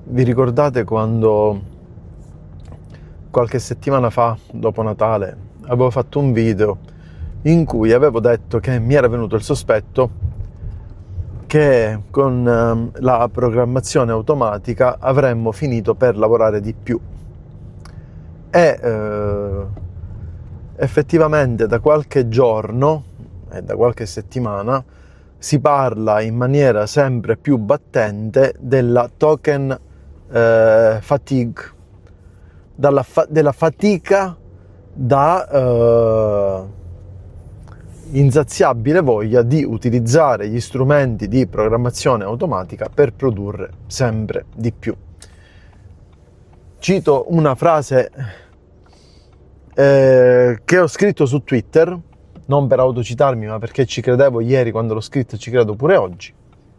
Vi ricordate quando qualche settimana fa, dopo Natale, avevo fatto un video in cui avevo detto che mi era venuto il sospetto che con la programmazione automatica avremmo finito per lavorare di più e effettivamente da qualche giorno e da qualche settimana si parla in maniera sempre più battente della token fatigue, della fatica da insaziabile voglia di utilizzare gli strumenti di programmazione automatica per produrre sempre di più. Cito una frase che ho scritto su Twitter, non per autocitarmi, ma perché ci credevo ieri quando l'ho scritto e ci credo pure oggi.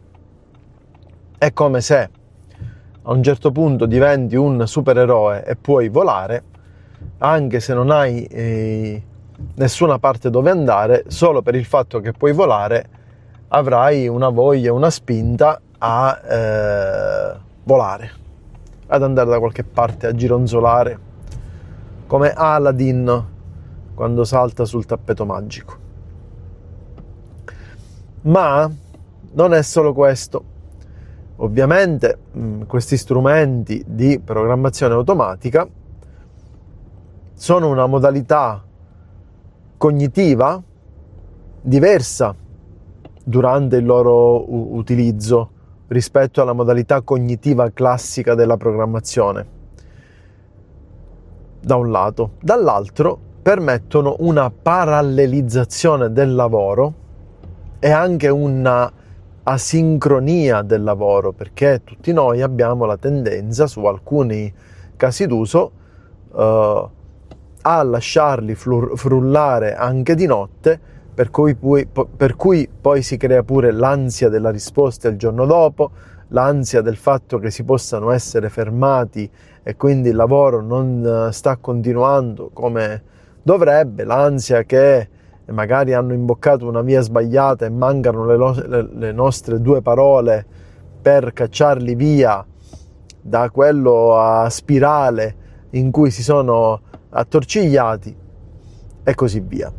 È come se a un certo punto diventi un supereroe e puoi volare, anche se non hai nessuna parte dove andare, solo per il fatto che puoi volare avrai una voglia, una spinta a volare, ad andare da qualche parte, a gironzolare, come Aladdin quando salta sul tappeto magico. Ma non è solo questo. Ovviamente questi strumenti di programmazione automatica sono una modalità cognitiva diversa durante il loro utilizzo rispetto alla modalità cognitiva classica della programmazione, da un lato. Dall'altro permettono una parallelizzazione del lavoro e anche una asincronia del lavoro, perché tutti noi abbiamo la tendenza, su alcuni casi d'uso, a lasciarli frullare anche di notte, per cui poi si crea pure l'ansia della risposta il giorno dopo, l'ansia del fatto che si possano essere fermati e quindi il lavoro non sta continuando come dovrebbe, l'ansia che magari hanno imboccato una via sbagliata e mancano le nostre due parole per cacciarli via da quello a spirale in cui si sono attorcigliati e così via.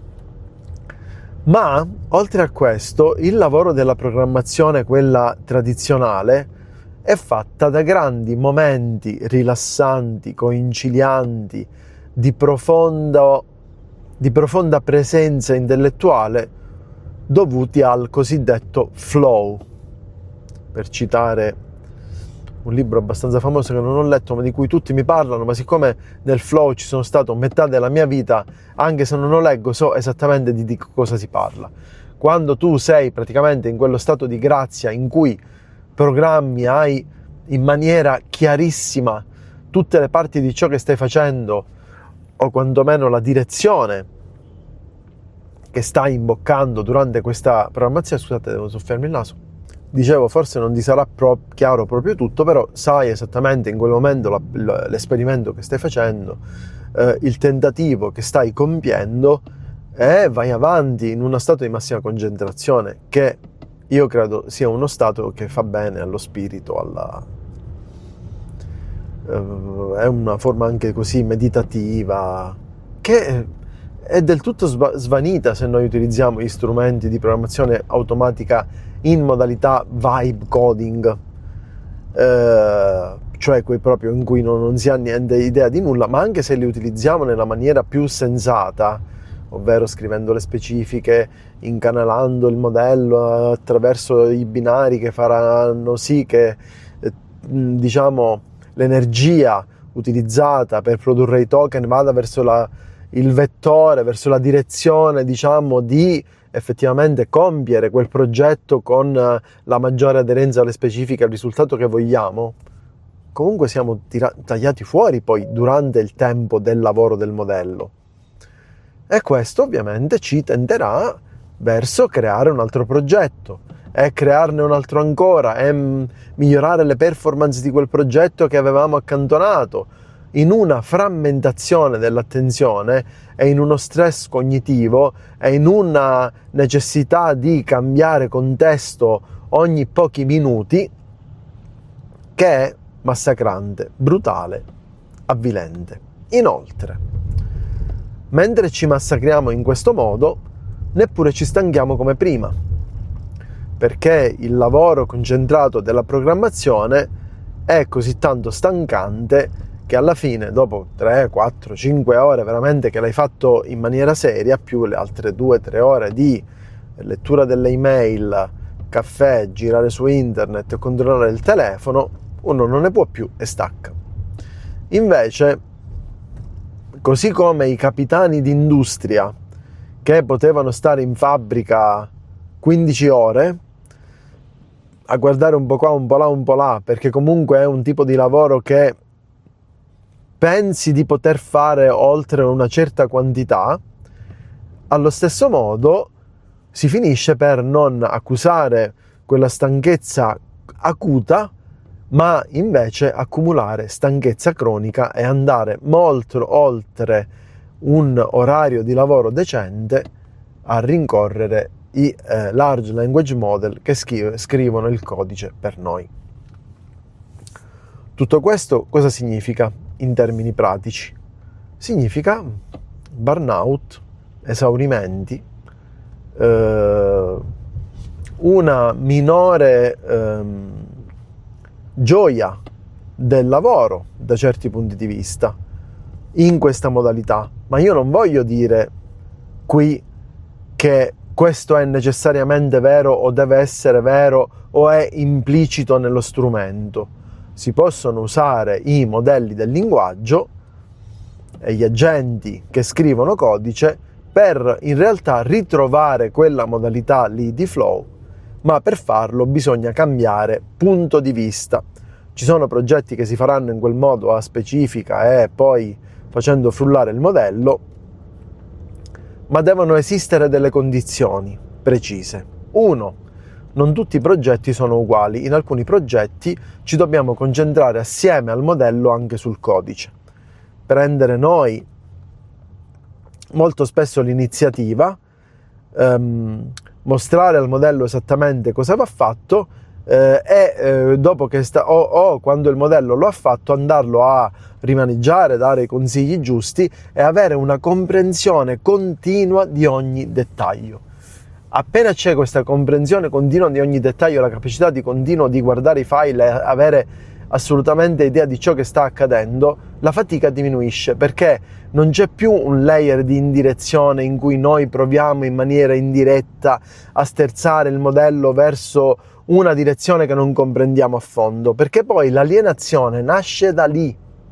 Ma oltre a questo, il lavoro della programmazione, quella tradizionale, è fatta da grandi momenti rilassanti, concilianti, di profonda presenza intellettuale, dovuti al cosiddetto flow, per citare un libro abbastanza famoso che non ho letto ma di cui tutti mi parlano, ma siccome nel flow ci sono stato metà della mia vita, anche se non lo leggo so esattamente di cosa si parla. Quando tu sei praticamente in quello stato di grazia in cui programmi, hai in maniera chiarissima tutte le parti di ciò che stai facendo, o quantomeno la direzione che stai imboccando durante questa programmazione. Scusate, devo soffiarmi il naso. Dicevo, forse non ti sarà chiaro proprio tutto, però sai esattamente in quel momento l'esperimento che stai facendo, il tentativo che stai compiendo, e vai avanti in uno stato di massima concentrazione, che io credo sia uno stato che fa bene allo spirito, è una forma anche così meditativa, che è del tutto svanita se noi utilizziamo gli strumenti di programmazione automatica in modalità vibe coding, cioè quei proprio in cui non si ha niente idea di nulla, ma anche se li utilizziamo nella maniera più sensata, ovvero scrivendo le specifiche, incanalando il modello attraverso i binari che faranno sì che diciamo l'energia utilizzata per produrre i token vada verso il vettore, verso la direzione, diciamo, di effettivamente compiere quel progetto con la maggiore aderenza alle specifiche, al risultato che vogliamo. Comunque siamo tagliati fuori poi durante il tempo del lavoro del modello, e questo ovviamente ci tenderà verso creare un altro progetto e crearne un altro ancora e migliorare le performance di quel progetto che avevamo accantonato, in una frammentazione dell'attenzione e in uno stress cognitivo e in una necessità di cambiare contesto ogni pochi minuti, che massacrante, brutale, avvilente. Inoltre, mentre ci massacriamo in questo modo, neppure ci stanchiamo come prima, perché il lavoro concentrato della programmazione è così tanto stancante che alla fine, dopo 3, 4, 5 ore veramente che l'hai fatto in maniera seria, più le altre 2-3 ore di lettura delle email, caffè, girare su internet e controllare il telefono, uno non ne può più e stacca. Invece, così come i capitani d'industria che potevano stare in fabbrica 15 ore a guardare un po' qua, un po' là, un po' là, perché comunque è un tipo di lavoro che pensi di poter fare oltre una certa quantità, allo stesso modo si finisce per non accusare quella stanchezza acuta, ma invece accumulare stanchezza cronica e andare molto oltre un orario di lavoro decente a rincorrere i large language model che scrivono il codice per noi. Tutto questo cosa significa in termini pratici? Significa burnout, esaurimenti, una minore gioia del lavoro da certi punti di vista in questa modalità. Ma io non voglio dire qui che questo è necessariamente vero o deve essere vero o è implicito nello strumento. Si possono usare i modelli del linguaggio e gli agenti che scrivono codice per in realtà ritrovare quella modalità lì di flow, ma per farlo bisogna cambiare punto di vista. Ci sono progetti che si faranno in quel modo a specifica e poi facendo frullare il modello, ma devono esistere delle condizioni precise. 1. Non tutti i progetti sono uguali. In alcuni progetti ci dobbiamo concentrare assieme al modello anche sul codice. Prendere noi molto spesso l'iniziativa, mostrare al modello esattamente cosa va fatto e dopo che quando il modello lo ha fatto andarlo a rimaneggiare, dare i consigli giusti e avere una comprensione continua di ogni dettaglio. Appena c'è questa comprensione continua di ogni dettaglio, la capacità di continuo di guardare i file e avere assolutamente idea di ciò che sta accadendo, la fatica diminuisce, perché non c'è più un layer di indirezione in cui noi proviamo in maniera indiretta a sterzare il modello verso una direzione che non comprendiamo a fondo, perché poi l'alienazione nasce da lì.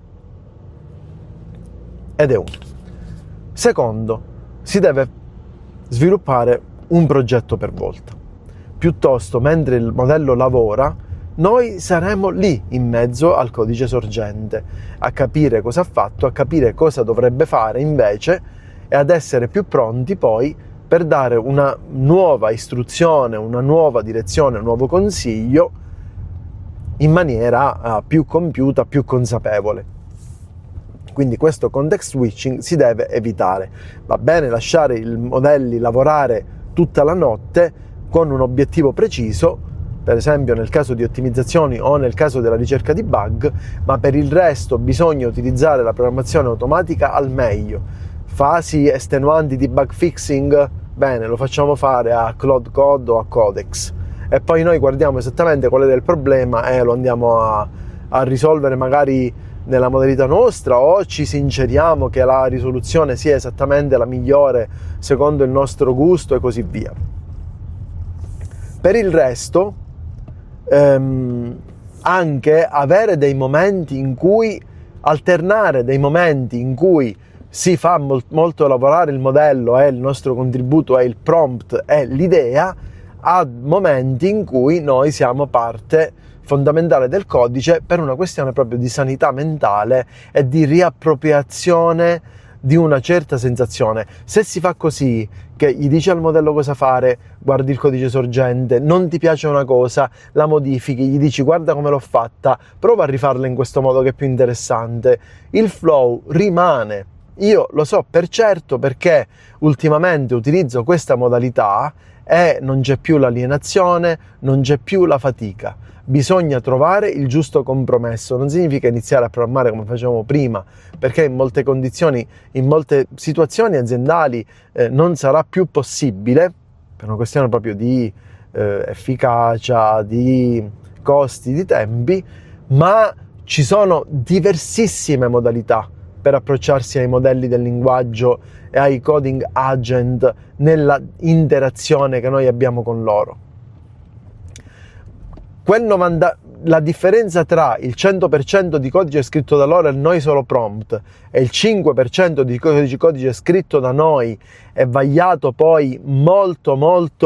Ed è uno. Secondo, si deve sviluppare un progetto per volta. Piuttosto, mentre il modello lavora, noi saremo lì in mezzo al codice sorgente, a capire cosa ha fatto, a capire cosa dovrebbe fare invece e ad essere più pronti poi per dare una nuova istruzione, una nuova direzione, un nuovo consiglio in maniera più compiuta, più consapevole. Quindi questo context switching si deve evitare. Va bene lasciare i modelli lavorare tutta la notte con un obiettivo preciso, per esempio nel caso di ottimizzazioni o nel caso della ricerca di bug, ma per il resto bisogna utilizzare la programmazione automatica al meglio. Fasi estenuanti di bug fixing, bene, lo facciamo fare a Cloud Code o a Codex e poi noi guardiamo esattamente qual è il problema e lo andiamo a risolvere magari nella modalità nostra, o ci sinceriamo che la risoluzione sia esattamente la migliore secondo il nostro gusto e così via. Per il resto anche avere dei momenti in cui alternare dei momenti in cui si fa molto lavorare il modello e il nostro contributo è il prompt e l'idea, a momenti in cui noi siamo parte fondamentale del codice per una questione proprio di sanità mentale e di riappropriazione di una certa sensazione. Se si fa così, che gli dici al modello cosa fare, guardi il codice sorgente, non ti piace una cosa, la modifichi, gli dici guarda come l'ho fatta, prova a rifarla in questo modo che è più interessante, il flow rimane. Io lo so per certo perché ultimamente utilizzo questa modalità e non c'è più l'alienazione, non c'è più la fatica. bisogna trovare il giusto compromesso. Non significa iniziare a programmare come facevamo prima, perché in molte condizioni, in molte situazioni aziendali non sarà più possibile, per una questione proprio di efficacia, di costi, di tempi, ma ci sono diversissime modalità per approcciarsi ai modelli del linguaggio e ai coding agent nella interazione che noi abbiamo con loro. La differenza tra il 100% di codice scritto da loro e noi solo prompt e il 5% di codice scritto da noi e vagliato poi molto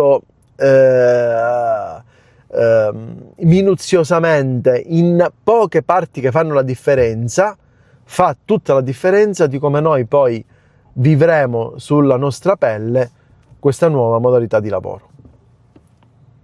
minuziosamente in poche parti che fanno la differenza, fa tutta la differenza di come noi poi vivremo sulla nostra pelle questa nuova modalità di lavoro.